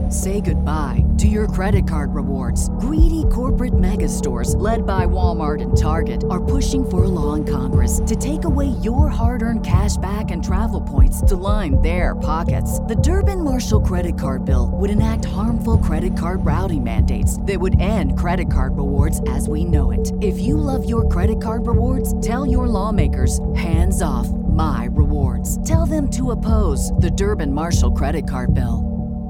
Say goodbye to your credit card rewards. Greedy corporate mega stores, led by Walmart and Target, are pushing for a law in Congress to take away your hard-earned cash back and travel points to line their pockets. The Durbin-Marshall credit card bill would enact harmful credit card routing mandates that would end credit card rewards as we know it. If you love your credit card rewards, tell your lawmakers, hands off my rewards. Tell them to oppose the Durbin-Marshall credit card bill.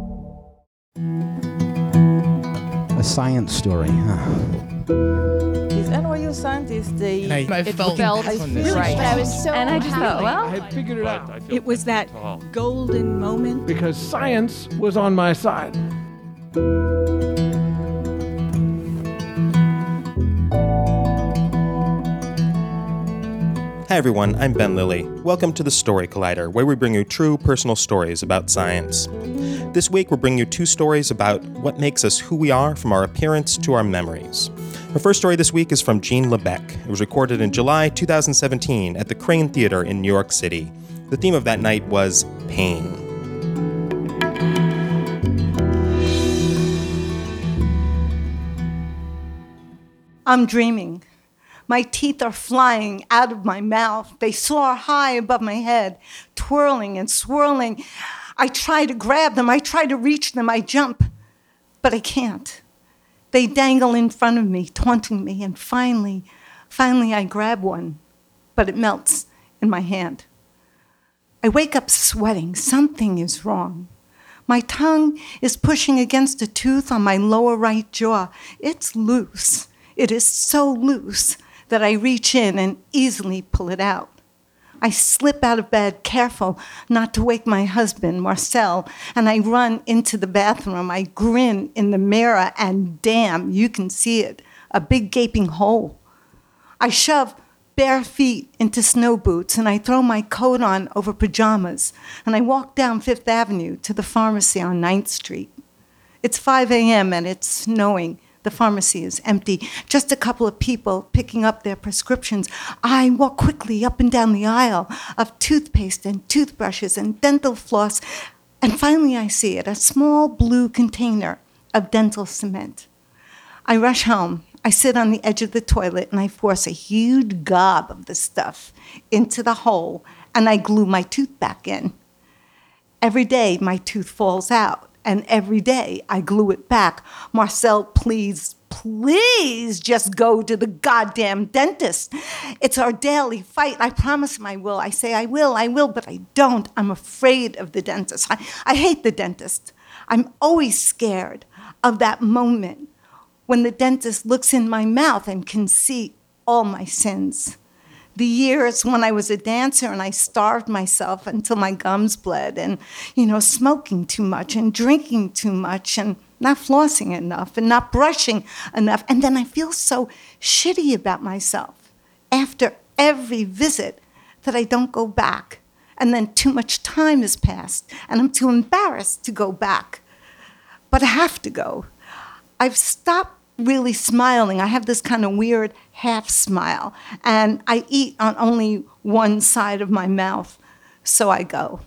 A science story, huh? These NYU scientists, I felt really right. I was so and I just thought, well, I had figured it out. it was that golden moment. Because science was on my side. Hi everyone, I'm Ben Lilly. Welcome to the Story Collider, where we bring you true personal stories about science. This week we're bringing you two stories about what makes us who we are, from our appearance to our memories. Our first story this week is from Jean Lebec. It was recorded in July 2017 at the Crane Theater in New York City. The theme of that night was pain. I'm dreaming. My teeth are flying out of my mouth. They soar high above my head, twirling and swirling. I try to grab them. I try to reach them. I jump, but I can't. They dangle in front of me, taunting me, and finally I grab one, but it melts in my hand. I wake up sweating. Something is wrong. My tongue is pushing against a tooth on my lower right jaw. It's loose. It is so loose that I reach in and easily pull it out. I slip out of bed, careful not to wake my husband, Marcel, and I run into the bathroom. I grin in the mirror, and damn, you can see it, a big gaping hole. I shove bare feet into snow boots, and I throw my coat on over pajamas, and I walk down Fifth Avenue to the pharmacy on 9th Street. It's 5 a.m. and it's snowing. The pharmacy is empty, just a couple of people picking up their prescriptions. I walk quickly up and down the aisle of toothpaste and toothbrushes and dental floss, and finally I see it, a small blue container of dental cement. I rush home. I sit on the edge of the toilet and I force a huge gob of the stuff into the hole, and I glue my tooth back in. Every day my tooth falls out. And every day I glue it back. Marcel, please just go to the goddamn dentist. It's our daily fight. I promise him I will. I say I will, but I don't. I'm afraid of the dentist. I hate the dentist. I'm always scared of that moment when the dentist looks in my mouth and can see all my sins. The years when I was a dancer and I starved myself until my gums bled, and, smoking too much and drinking too much and not flossing enough and not brushing enough. And then I feel so shitty about myself after every visit that I don't go back. And then too much time has passed and I'm too embarrassed to go back. But I have to go. I've stopped really smiling. I have this kind of weird half smile, and I eat on only one side of my mouth, so I go.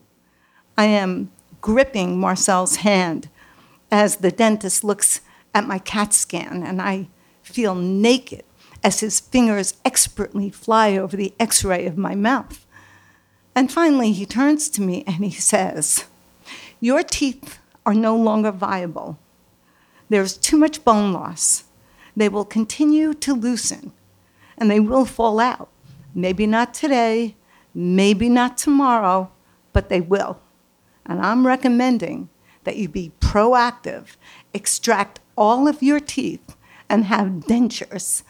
I am gripping Marcel's hand as the dentist looks at my CAT scan, and I feel naked as his fingers expertly fly over the x-ray of my mouth. And finally he turns to me and he says, "Your teeth are no longer viable. There's too much bone loss. They will continue to loosen, and they will fall out. Maybe not today, maybe not tomorrow, but they will. And I'm recommending that you be proactive, extract all of your teeth, and have dentures."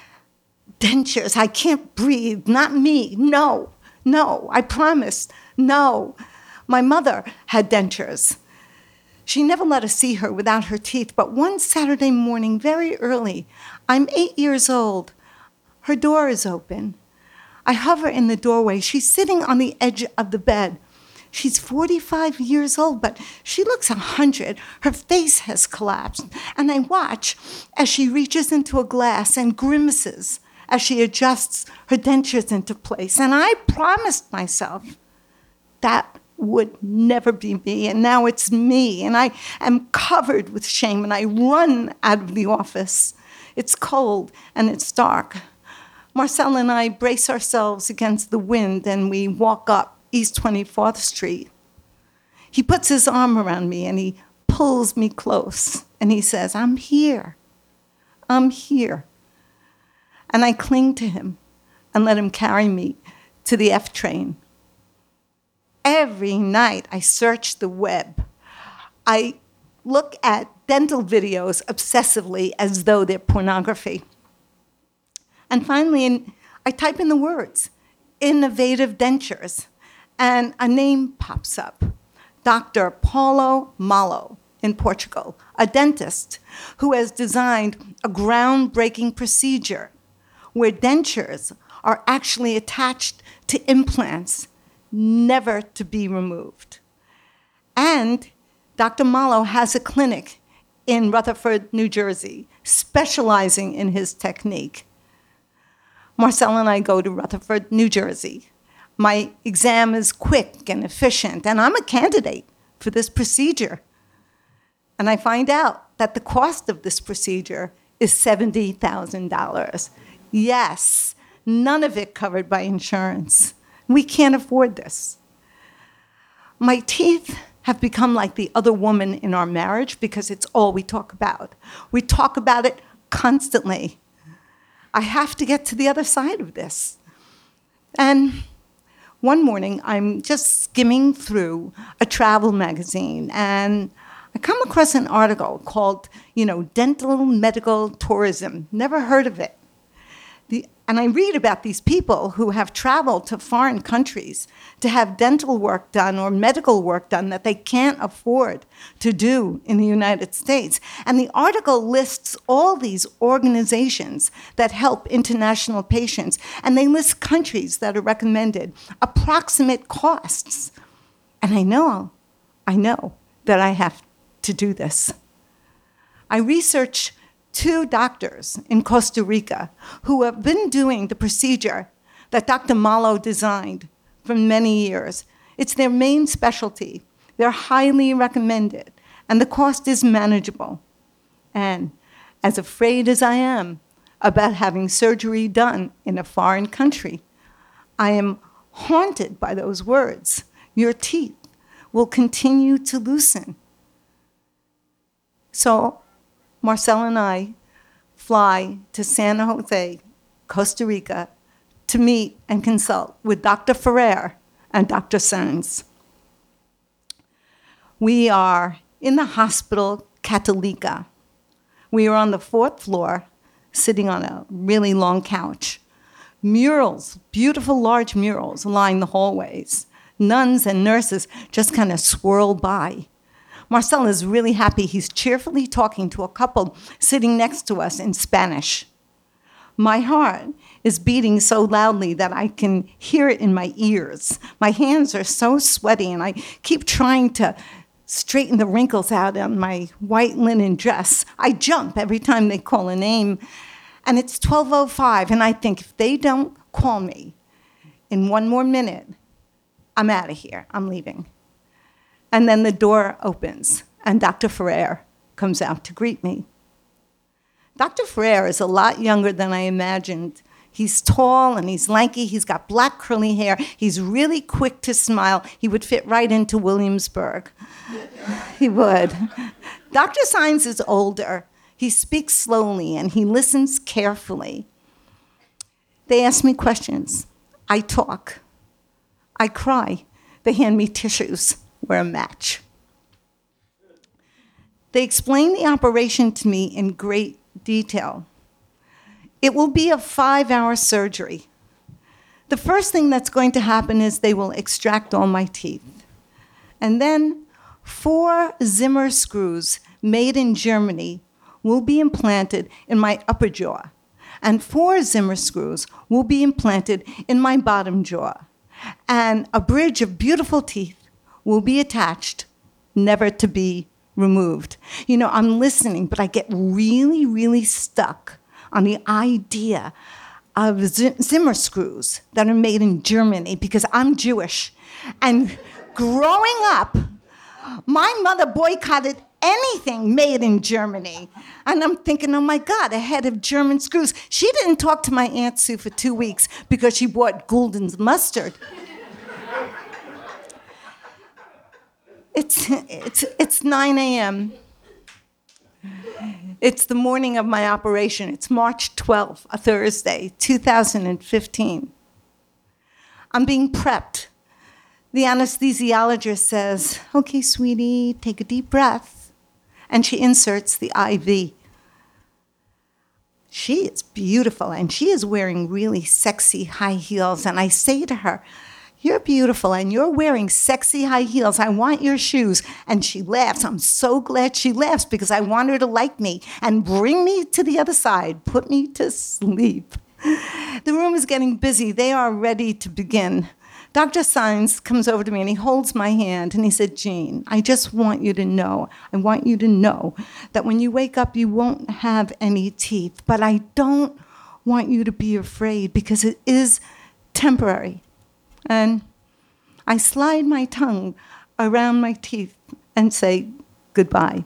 Dentures, I can't breathe, not me, no, I promise, no. My mother had dentures. She never let us see her without her teeth, but one Saturday morning, very early, I'm 8 years old. Her door is open. I hover in the doorway. She's sitting on the edge of the bed. She's 45 years old, but she looks 100. Her face has collapsed, and I watch as she reaches into a glass and grimaces as she adjusts her dentures into place. And I promised myself that would never be me, and now it's me, and I am covered with shame, and I run out of the office. It's cold, and it's dark. Marcel and I brace ourselves against the wind, and we walk up East 24th Street. He puts his arm around me, and he pulls me close, and he says, I'm here. I'm here. And I cling to him and let him carry me to the F train. Every night I search the web. I look at dental videos obsessively as though they're pornography. And finally, I type in the words, innovative dentures, and a name pops up, Dr. Paulo Malo in Portugal, a dentist who has designed a groundbreaking procedure where dentures are actually attached to implants, never to be removed. And Dr. Malo has a clinic in Rutherford, New Jersey, specializing in his technique. Marcel and I go to Rutherford, New Jersey. My exam is quick and efficient, and I'm a candidate for this procedure. And I find out that the cost of this procedure is $70,000. Yes, none of it covered by insurance. We can't afford this. My teeth have become like the other woman in our marriage because it's all we talk about. We talk about it constantly. I have to get to the other side of this. And one morning, I'm just skimming through a travel magazine, and I come across an article called, Dental Medical Tourism. Never heard of it. And I read about these people who have traveled to foreign countries to have dental work done or medical work done that they can't afford to do in the United States. And the article lists all these organizations that help international patients, and they list countries that are recommended, approximate costs. And I know that I have to do this. I research 2 doctors in Costa Rica who have been doing the procedure that Dr. Malo designed for many years. It's their main specialty. They're highly recommended, and the cost is manageable. And as afraid as I am about having surgery done in a foreign country, I am haunted by those words. Your teeth will continue to loosen. So Marcel and I fly to San Jose, Costa Rica, to meet and consult with Dr. Ferrer and Dr. Sanz. We are in the Hospital Católica. We are on the 4th floor, sitting on a really long couch. Murals, beautiful large murals line the hallways. Nuns and nurses just kind of swirl by. Marcel is really happy. He's cheerfully talking to a couple sitting next to us in Spanish. My heart is beating so loudly that I can hear it in my ears. My hands are so sweaty, and I keep trying to straighten the wrinkles out on my white linen dress. I jump every time they call a name, and it's 12:05, and I think if they don't call me in one more minute, I'm out of here. I'm leaving. And then the door opens, and Dr. Ferrer comes out to greet me. Dr. Ferrer is a lot younger than I imagined. He's tall and he's lanky. He's got black curly hair. He's really quick to smile. He would fit right into Williamsburg. He would. Dr. Sanz is older. He speaks slowly and he listens carefully. They ask me questions. I talk. I cry. They hand me tissues. We're a match. They explain the operation to me in great detail. It will be a 5-hour surgery. The first thing that's going to happen is they will extract all my teeth. And then 4 Zimmer screws made in Germany will be implanted in my upper jaw. And 4 Zimmer screws will be implanted in my bottom jaw. And a bridge of beautiful teeth will be attached, never to be removed. I'm listening, but I get really, really stuck on the idea of Zimmer screws that are made in Germany because I'm Jewish. And Growing up, my mother boycotted anything made in Germany. And I'm thinking, oh my God, a head of German screws. She didn't talk to my Aunt Sue for 2 weeks because she bought Gulden's mustard. It's 9 a.m. It's the morning of my operation. It's March 12th, a Thursday, 2015. I'm being prepped. The anesthesiologist says, okay, sweetie, take a deep breath. And she inserts the IV. She is beautiful, and she is wearing really sexy high heels. And I say to her, you're beautiful, and you're wearing sexy high heels. I want your shoes. And she laughs. I'm so glad she laughs because I want her to like me and bring me to the other side, put me to sleep. The room is getting busy. They are ready to begin. Dr. Saenz comes over to me and he holds my hand and he said, Jean, I just want you to know, that when you wake up, you won't have any teeth. But I don't want you to be afraid because it is temporary. And I slide my tongue around my teeth and say goodbye.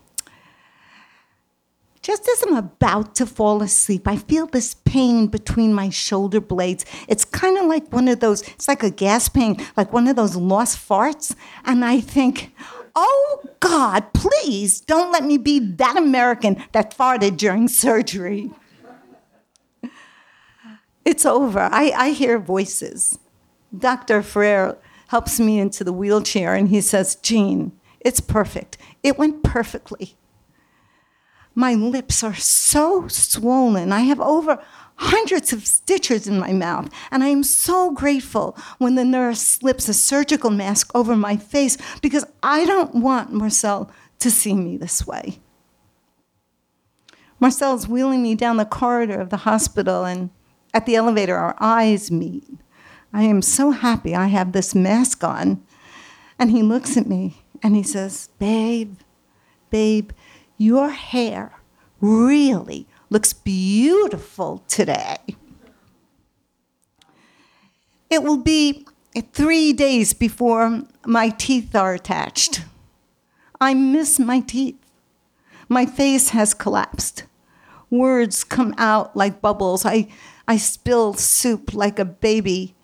Just as I'm about to fall asleep, I feel this pain between my shoulder blades. It's kind of like one of those, it's like a gas pain, like one of those lost farts. And I think, oh God, please don't let me be that American that farted during surgery. It's over. I hear voices. Dr. Ferrer helps me into the wheelchair and he says, Jean, it's perfect. It went perfectly. My lips are so swollen. I have over hundreds of stitches in my mouth. And I am so grateful when the nurse slips a surgical mask over my face because I don't want Marcel to see me this way. Marcel's wheeling me down the corridor of the hospital, and at the elevator, our eyes meet. I am so happy I have this mask on. And he looks at me and he says, babe, your hair really looks beautiful today. It will be 3 days before my teeth are attached. I miss my teeth. My face has collapsed. Words come out like bubbles. I spill soup like a baby.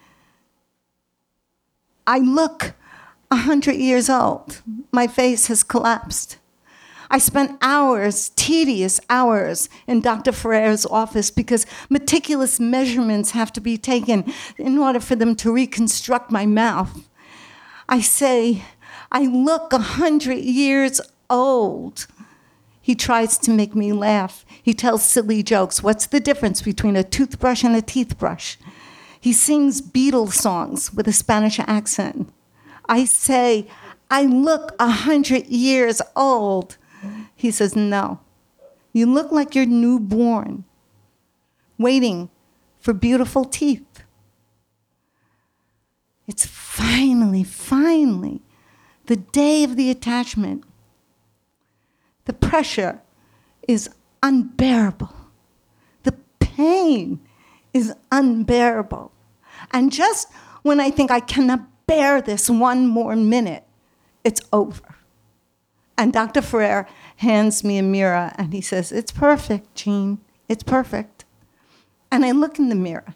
I look 100 years old. My face has collapsed. I spent hours, tedious hours, in Dr. Ferrer's office because meticulous measurements have to be taken in order for them to reconstruct my mouth. I say, I look 100 years old. He tries to make me laugh. He tells silly jokes. What's the difference between a toothbrush and a teeth brush? He sings Beatles songs with a Spanish accent. I say, I look 100 years old. He says, no, you look like you're newborn, waiting for beautiful teeth. It's finally, the day of the attachment. The pressure is unbearable. The pain is unbearable. And just when I think I cannot bear this one more minute, it's over. And Dr. Ferrer hands me a mirror, and he says, it's perfect, Jean. It's perfect. And I look in the mirror,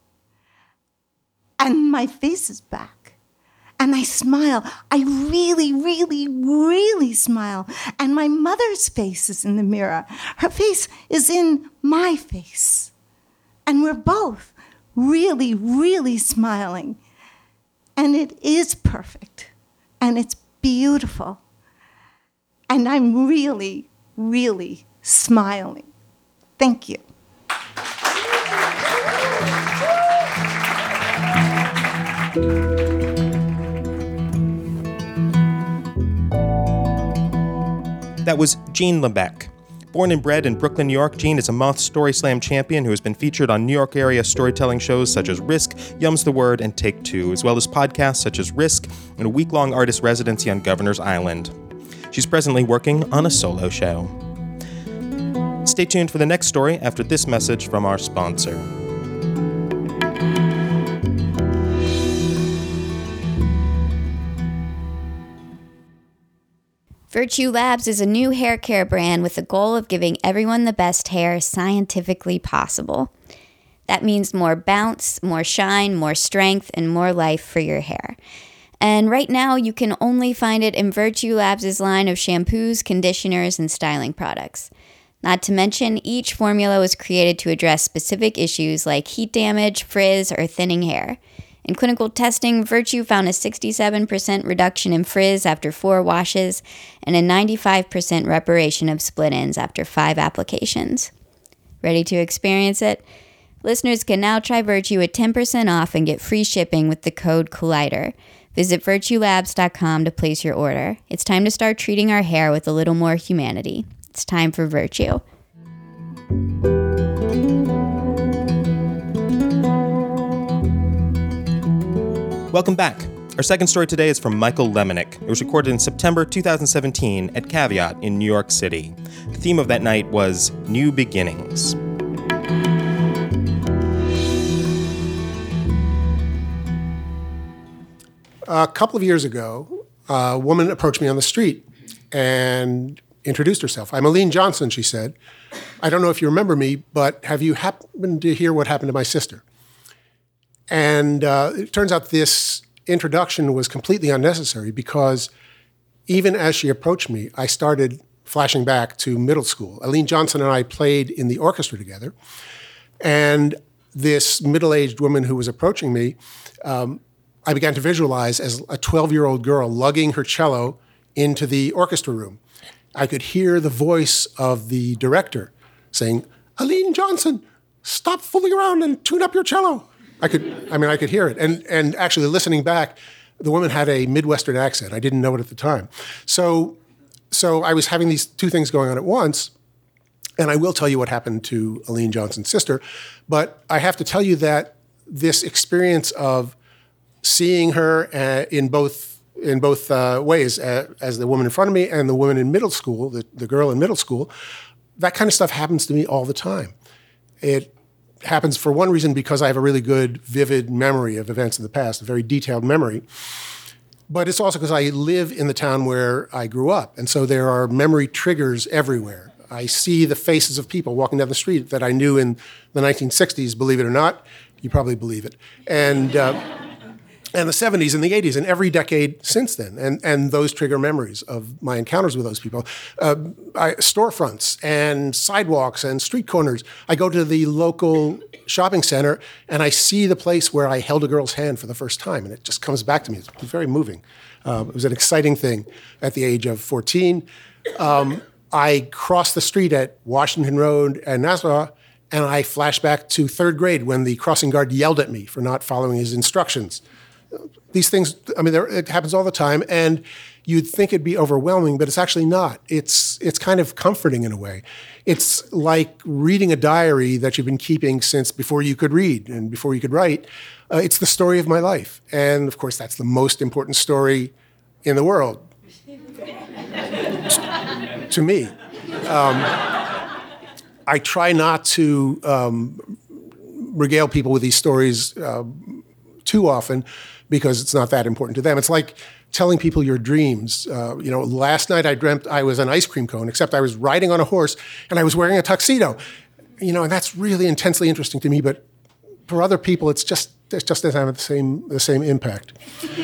and my face is back. And I smile. I really smile. And my mother's face is in the mirror. Her face is in my face. And we're both really smiling. And it is perfect. And it's beautiful. And I'm really smiling. Thank you. That was Jean Lebec. Born and bred in Brooklyn, New York, Jean is a Moth Story Slam champion who has been featured on New York area storytelling shows such as Risk, Yum's the Word, and Take Two, as well as podcasts such as Risk and a week-long artist residency on Governor's Island. She's presently working on a solo show. Stay tuned for the next story after this message from our sponsor. Virtue Labs is a new hair care brand with the goal of giving everyone the best hair scientifically possible. That means more bounce, more shine, more strength, and more life for your hair. And right now, you can only find it in Virtue Labs' line of shampoos, conditioners, and styling products. Not to mention, each formula was created to address specific issues like heat damage, frizz, or thinning hair. In clinical testing, Virtue found a 67% reduction in frizz after 4 washes and a 95% reparation of split ends after 5 applications. Ready to experience it? Listeners can now try Virtue at 10% off and get free shipping with the code Collider. Visit virtuelabs.com to place your order. It's time to start treating our hair with a little more humanity. It's time for Virtue. Welcome back. Our second story today is from Michael Lemonick. It was recorded in September 2017 at Caveat in New York City. The theme of that night was New Beginnings. A couple of years ago, a woman approached me on the street and introduced herself. "I'm Aline Johnson," she said. "I don't know if you remember me, but have you happened to hear what happened to my sister?" And it turns out this introduction was completely unnecessary because even as she approached me, I started flashing back to middle school. Aline Johnson and I played in the orchestra together. And this middle-aged woman who was approaching me, I began to visualize as a 12-year-old girl lugging her cello into the orchestra room. I could hear the voice of the director saying, "Aline Johnson, stop fooling around and tune up your cello." I could hear it. And actually listening back, the woman had a Midwestern accent. I didn't know it at the time. So I was having these two things going on at once. And I will tell you what happened to Aline Johnson's sister. But I have to tell you that this experience of seeing her in both ways, as the woman in front of me and the woman in middle school, the girl in middle school, that kind of stuff happens to me all the time. It happens for one reason because I have a really good, vivid memory of events in the past, a very detailed memory. But it's also because I live in the town where I grew up. And so there are memory triggers everywhere. I see the faces of people walking down the street that I knew in the 1960s, believe it or not. You probably believe it. And the 70s and the 80s and every decade since then. And those trigger memories of my encounters with those people. Storefronts and sidewalks and street corners. I go to the local shopping center and I see the place where I held a girl's hand for the first time. And it just comes back to me. It's very moving. It was an exciting thing at the age of 14. I crossed the street at Washington Road and Nassau, and I flash back to 3rd grade when the crossing guard yelled at me for not following his instructions. These things, it happens all the time, and you'd think it'd be overwhelming, but it's actually not. It's kind of comforting in a way. It's like reading a diary that you've been keeping since before you could read and before you could write. It's the story of my life. And of course, that's the most important story in the world. To me. I try not to regale people with these stories too often because it's not that important to them. It's like telling people your dreams. Last night I dreamt I was an ice cream cone, except I was riding on a horse and I was wearing a tuxedo. And that's really intensely interesting to me, but for other people, it just doesn't have the same impact.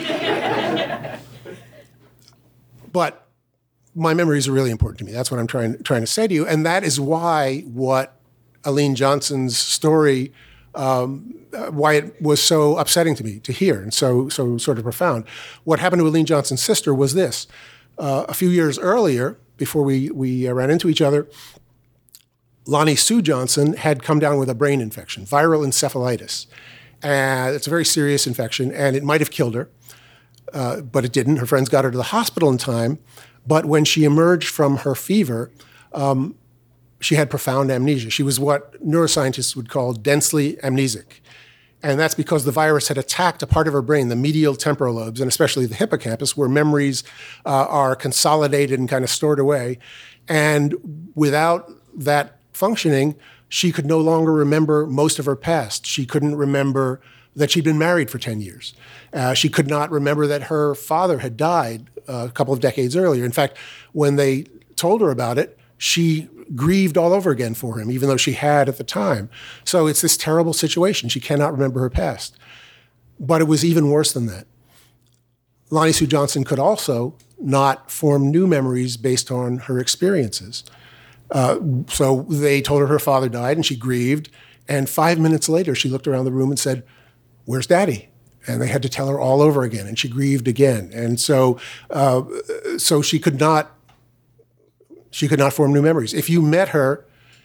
But my memories are really important to me. That's what I'm trying to say to you, and that is why what Aline Johnson's story, why it was so upsetting to me to hear, and so sort of profound. What happened to Aline Johnson's sister was this: a few years earlier, before we ran into each other, Lonnie Sue Johnson had come down with a brain infection, viral encephalitis. It's a very serious infection, and it might have killed her, but it didn't. Her friends got her to the hospital in time. But when she emerged from her fever, she had profound amnesia. She was what neuroscientists would call densely amnesic. And that's because the virus had attacked a part of her brain, the medial temporal lobes, and especially the hippocampus, where memories are consolidated and kind of stored away. And without that functioning, she could no longer remember most of her past. She couldn't remember that she'd been married for 10 years. She could not remember that her father had died a couple of decades earlier. In fact, when they told her about it, she grieved all over again for him, even though she had at the time. So it's this terrible situation. She cannot remember her past. But it was even worse than that. Lonnie Sue Johnson could also not form new memories based on her experiences. So they told her father died, and she grieved. And 5 minutes later, she looked around the room and said, "Where's Daddy?" And they had to tell her all over again, and she grieved again. And so she could not form new memories. If you met her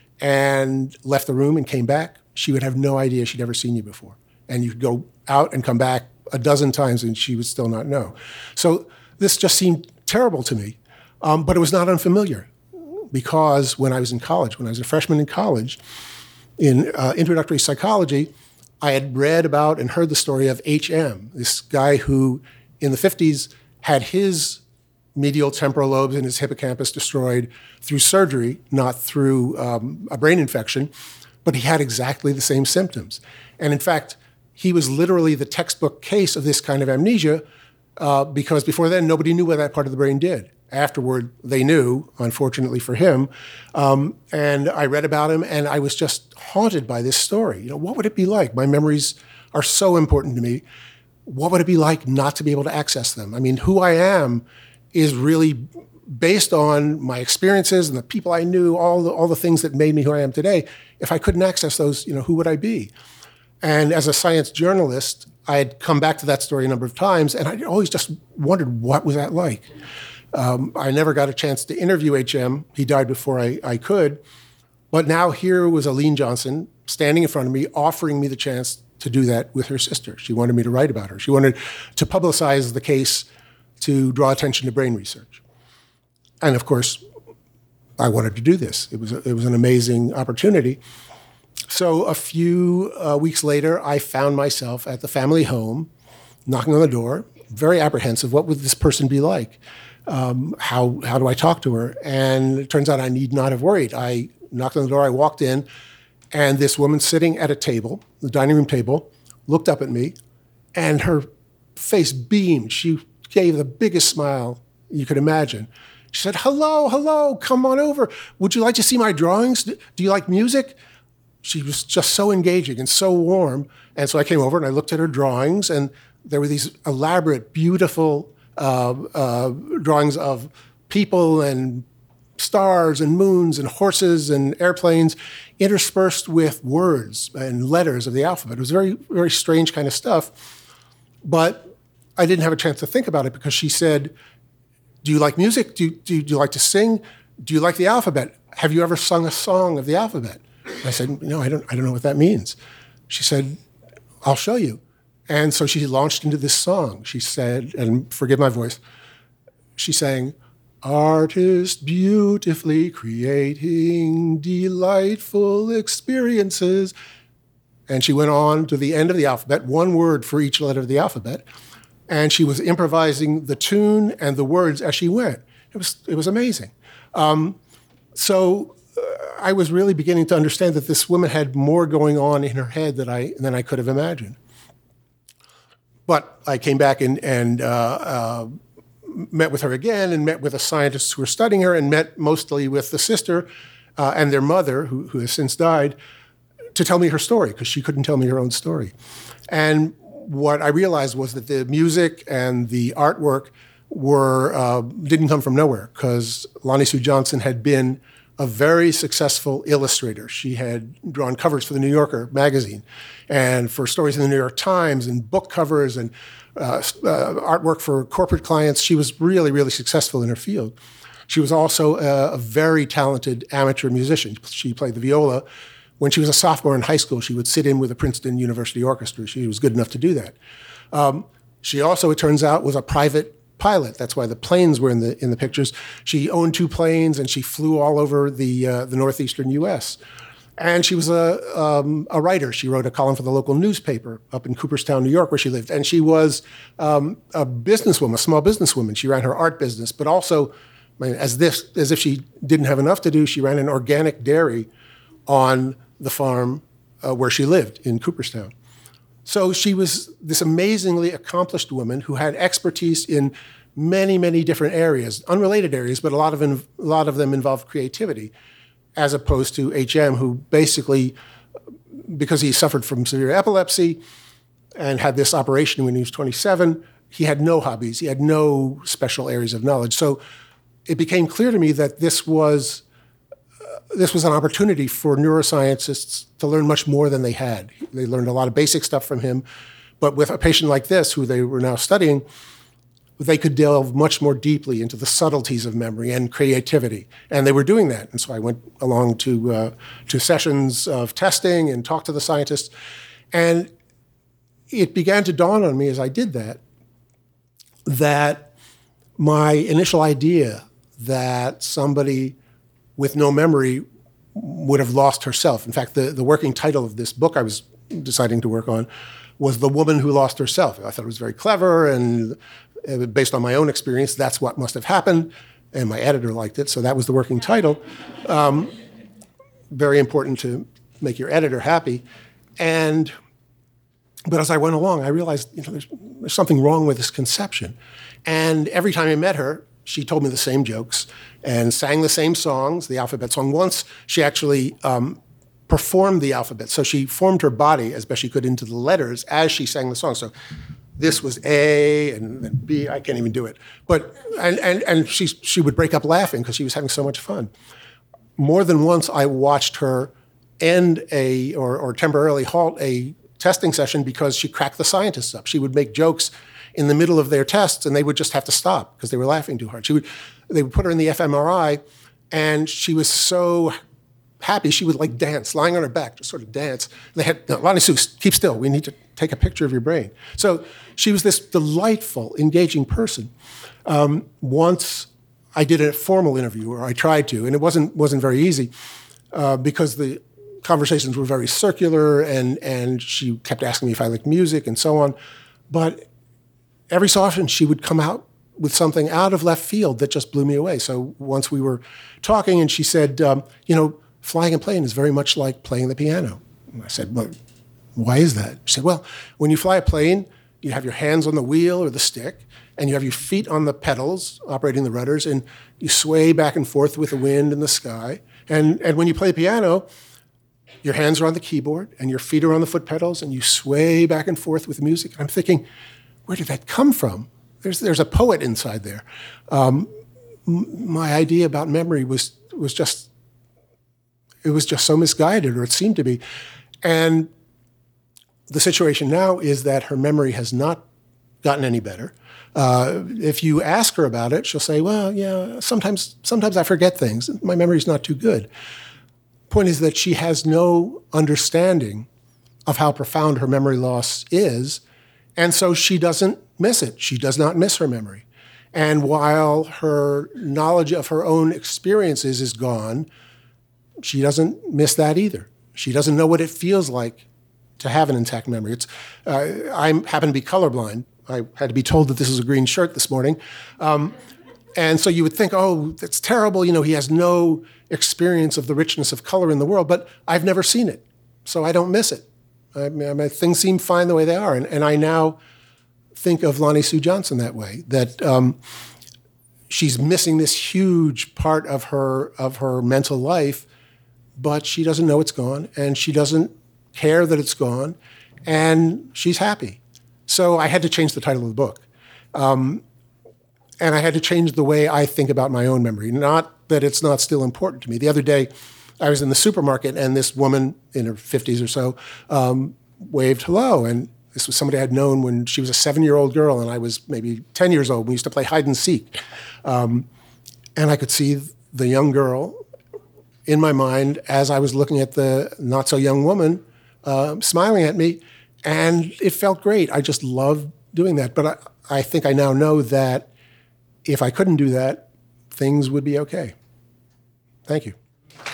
and left the room and came back, she would have no idea she'd ever seen you before. And you'd go out and come back a dozen times, and she would still not know. So this just seemed terrible to me, but it was not unfamiliar, because when I was in college, when I was a freshman in college, in introductory psychology, I had read about and heard the story of H.M., this guy who in the 50s had his medial temporal lobes and his hippocampus destroyed through surgery, not through a brain infection, but he had exactly the same symptoms. And in fact, he was literally the textbook case of this kind of amnesia, because before then, nobody knew what that part of the brain did. Afterward, they knew, unfortunately for him. And I read about him, and I was just haunted by this story. You know, what would it be like? My memories are so important to me. What would it be like not to be able to access them? I mean, who I am is really based on my experiences and the people I knew, all the things that made me who I am today. If I couldn't access those, you know, who would I be? And as a science journalist, I had come back to that story a number of times, and I always just wondered, what was that like? I never got a chance to interview H.M. He died before I could. But now here was Aline Johnson standing in front of me, offering me the chance to do that with her sister. She wanted me to write about her. She wanted to publicize the case, to draw attention to brain research. And of course, I wanted to do this. It was an amazing opportunity. So a few weeks later, I found myself at the family home, knocking on the door, very apprehensive. What would this person be like? How do I talk to her? And it turns out I need not have worried. I knocked on the door, I walked in, and this woman sitting at a table, the dining room table, looked up at me, and her face beamed. She gave the biggest smile you could imagine. She said, hello, come on over. Would you like to see my drawings? Do you like music? She was just so engaging and so warm. And so I came over and I looked at her drawings, and there were these elaborate, beautiful drawings of people and stars and moons and horses and airplanes interspersed with words and letters of the alphabet. It was very, very strange kind of stuff. But I didn't have a chance to think about it, because she said, do you like music? Do you like to sing? Do you like the alphabet? Have you ever sung a song of the alphabet? I said, no, I don't know what that means. She said, I'll show you. And so she launched into this song. She said, and forgive my voice, she sang, artist beautifully creating delightful experiences. And she went on to the end of the alphabet, one word for each letter of the alphabet. And she was improvising the tune and the words as she went. It was amazing. So I was really beginning to understand that this woman had more going on in her head than I could have imagined. But I came back and met with her again, and met with the scientists who were studying her, and met mostly with the sister and their mother, who has since died, to tell me her story, because she couldn't tell me her own story. And what I realized was that the music and the artwork didn't come from nowhere, because Lonnie Sue Johnson had been a very successful illustrator. She had drawn covers for the New Yorker magazine, and for stories in the New York Times, and book covers, and artwork for corporate clients. She was really, really successful in her field. She was also a very talented amateur musician. She played the viola. When she was a sophomore in high school, she would sit in with the Princeton University Orchestra. She was good enough to do that. She also, it turns out, was a private pilot. That's why the planes were in the pictures. She owned 2 planes, and she flew all over the northeastern U.S. And she was a writer. She wrote a column for the local newspaper up in Cooperstown, New York, where she lived. And she was a businesswoman, a small businesswoman. She ran her art business, but also, as if she didn't have enough to do, she ran an organic dairy on the farm where she lived in Cooperstown. So she was this amazingly accomplished woman who had expertise in many, many different areas, unrelated areas, but a lot of them involve creativity, as opposed to HM, who basically, because he suffered from severe epilepsy and had this operation when he was 27, he had no hobbies. He had no special areas of knowledge. So it became clear to me that this was an opportunity for neuroscientists to learn much more than they had. They learned a lot of basic stuff from him, but with a patient like this, who they were now studying, they could delve much more deeply into the subtleties of memory and creativity. And they were doing that. And so I went along to sessions of testing and talked to the scientists. And it began to dawn on me as I did that my initial idea that somebody with no memory would have lost herself. In fact, the working title of this book I was deciding to work on was The Woman Who Lost Herself. I thought it was very clever, and based on my own experience, that's what must have happened, and my editor liked it, so that was the working title. Very important to make your editor happy. But as I went along, I realized there's something wrong with this conception. And every time I met her, she told me the same jokes and sang the same songs, the alphabet song. Once she actually performed the alphabet. So she formed her body as best she could into the letters as she sang the song. So this was A and then B. I can't even do it. But and she would break up laughing because she was having so much fun. More than once, I watched her end or temporarily halt a testing session because she cracked the scientists up. She would make jokes in the middle of their tests, and they would just have to stop because they were laughing too hard. They would put her in the fMRI, and she was so happy she would like dance, lying on her back, just sort of dance. And they had, Lonnie Sue, keep still. We need to take a picture of your brain. So she was this delightful, engaging person. Once I did a formal interview, or I tried to, and it wasn't very easy because the conversations were very circular, and she kept asking me if I liked music and so on. But every so often, she would come out with something out of left field that just blew me away. So once we were talking, and she said, flying a plane is very much like playing the piano. And I said, well, why is that? She said, well, when you fly a plane, you have your hands on the wheel or the stick, and you have your feet on the pedals, operating the rudders, and you sway back and forth with the wind and the sky. And when you play the piano, your hands are on the keyboard, and your feet are on the foot pedals, and you sway back and forth with music. And I'm thinking, where did that come from? There's a poet inside there. My idea about memory was just so misguided, or it seemed to be. And the situation now is that her memory has not gotten any better. If you ask her about it, she'll say, well, yeah, sometimes I forget things. My memory's not too good. Point is that she has no understanding of how profound her memory loss is, and so she doesn't miss it. She does not miss her memory. And while her knowledge of her own experiences is gone, she doesn't miss that either. She doesn't know what it feels like to have an intact memory. I happen to be colorblind. I had to be told that this is a green shirt this morning. And so you would think, oh, that's terrible. He has no experience of the richness of color in the world, but I've never seen it, so I don't miss it. Things seem fine the way they are. And I now think of Lonnie Sue Johnson that way, that she's missing this huge part of her mental life, but she doesn't know it's gone, and she doesn't care that it's gone, and she's happy. So I had to change the title of the book. And I had to change the way I think about my own memory. Not that it's not still important to me. The other day, I was in the supermarket, and this woman in her 50s or so waved hello. And this was somebody I'd known when she was a 7-year-old girl, and I was maybe 10 years old. We used to play hide and seek. And I could see the young girl in my mind as I was looking at the not-so-young woman smiling at me, and it felt great. I just loved doing that. But I think I now know that if I couldn't do that, things would be okay. Thank you.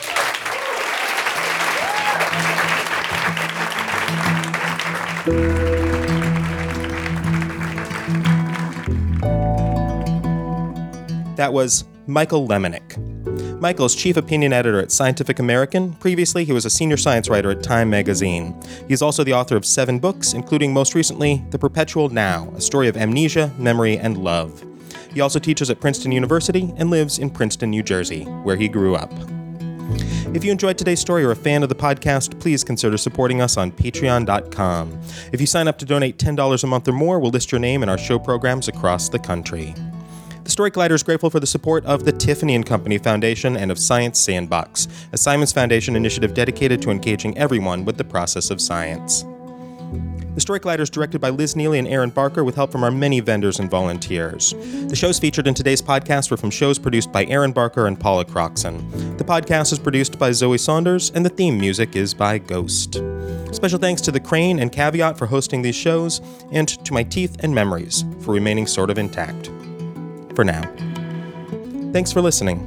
That was Michael Lemonick. Michael is chief opinion editor at Scientific American. Previously, he was a senior science writer at Time magazine. He's also the author of 7 books, including most recently, The Perpetual Now, a story of amnesia, memory, and love. He also teaches at Princeton University and lives in Princeton, New Jersey, where he grew up. If you enjoyed today's story or are a fan of the podcast, please consider supporting us on patreon.com. If you sign up to donate $10 a month or more, we'll list your name in our show programs across the country. The Story Collider is grateful for the support of the Tiffany & Company Foundation and of Science Sandbox, a Simons Foundation initiative dedicated to engaging everyone with the process of science. The Story Collider is directed by Liz Neely and Aaron Barker with help from our many vendors and volunteers. The shows featured in today's podcast were from shows produced by Aaron Barker and Paula Croxon. The podcast is produced by Zoe Saunders, and the theme music is by Ghost. Special thanks to The Crane and Caveat for hosting these shows, and to my teeth and memories for remaining sort of intact. For now. Thanks for listening.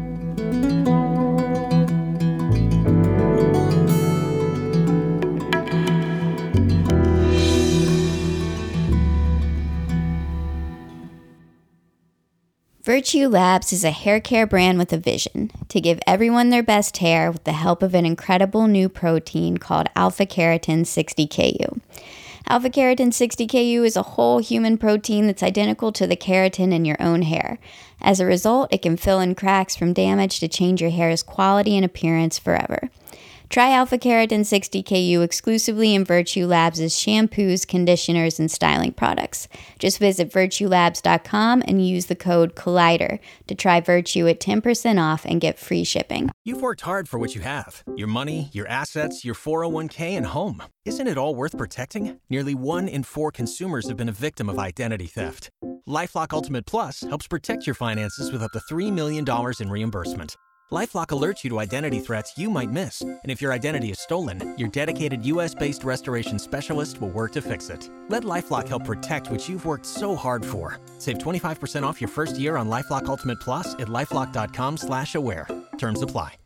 Virtue Labs is a hair care brand with a vision to give everyone their best hair with the help of an incredible new protein called alpha-keratin 60KU. Alpha-keratin 60KU is a whole human protein that's identical to the keratin in your own hair. As a result, it can fill in cracks from damage to change your hair's quality and appearance forever. Try Alpha-keratin 60KU exclusively in Virtue Labs' shampoos, conditioners, and styling products. Just visit virtuelabs.com and use the code COLLIDER to try Virtue at 10% off and get free shipping. You've worked hard for what you have. Your money, your assets, your 401k, and home. Isn't it all worth protecting? Nearly 1 in 4 consumers have been a victim of identity theft. LifeLock Ultimate Plus helps protect your finances with up to $3 million in reimbursement. LifeLock alerts you to identity threats you might miss. And if your identity is stolen, your dedicated U.S.-based restoration specialist will work to fix it. Let LifeLock help protect what you've worked so hard for. Save 25% off your first year on LifeLock Ultimate Plus at LifeLock.com/aware. Terms apply.